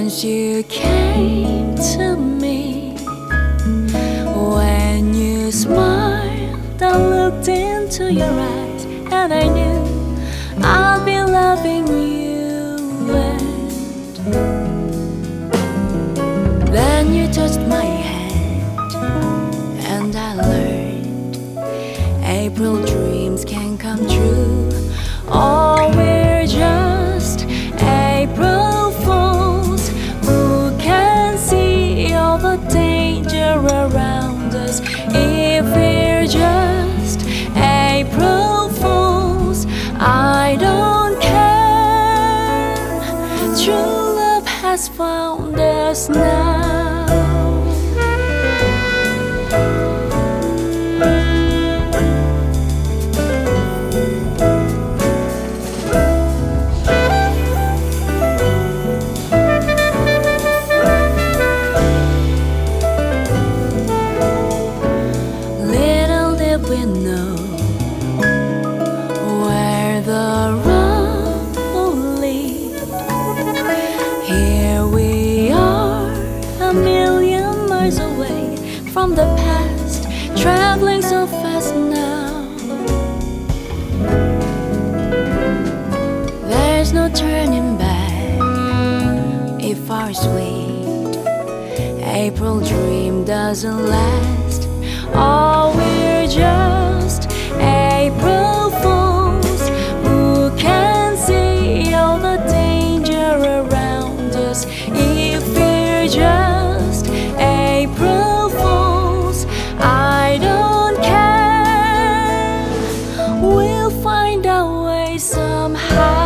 Once you came to me, when you smiled, I looked into your eyes, and I knew I'd be loving you. And then you touched my hand, and I learned April dreams can come true. Oh, we're just April fools who can see all the danger around us. If we're just April fools, I don't care. True love has found us now. We know where the road will lead. Here we are, a million miles away from the past, traveling so fast now. There's no turning back if our sweet April dream doesn't last. Oh, we're just April fools who can see all the danger around us. If we're just April fools, I don't care. We'll find our way somehow.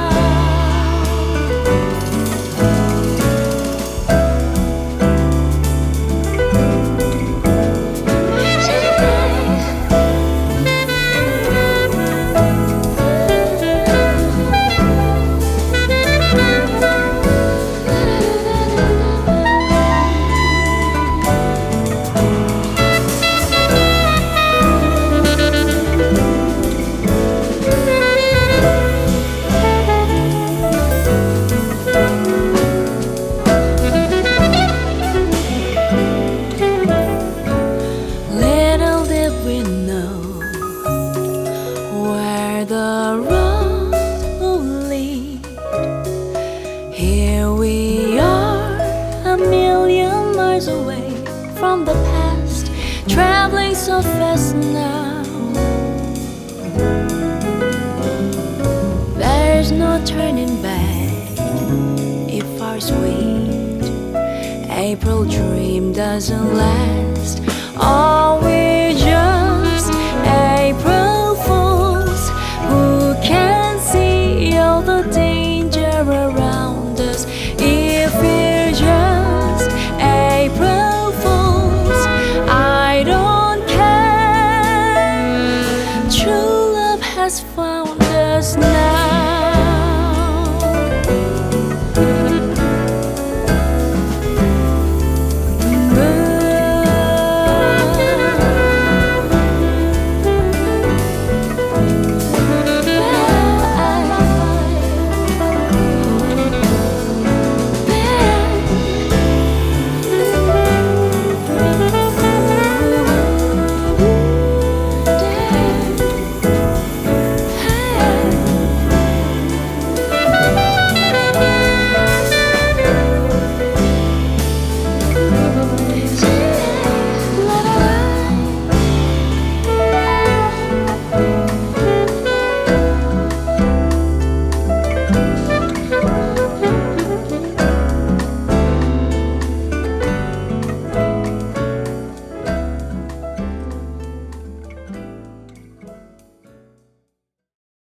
We know where the road will lead. Here we are, a million miles away from the past, traveling so fast now. There's no turning back if our sweet April dream doesn't last. Oh, we're just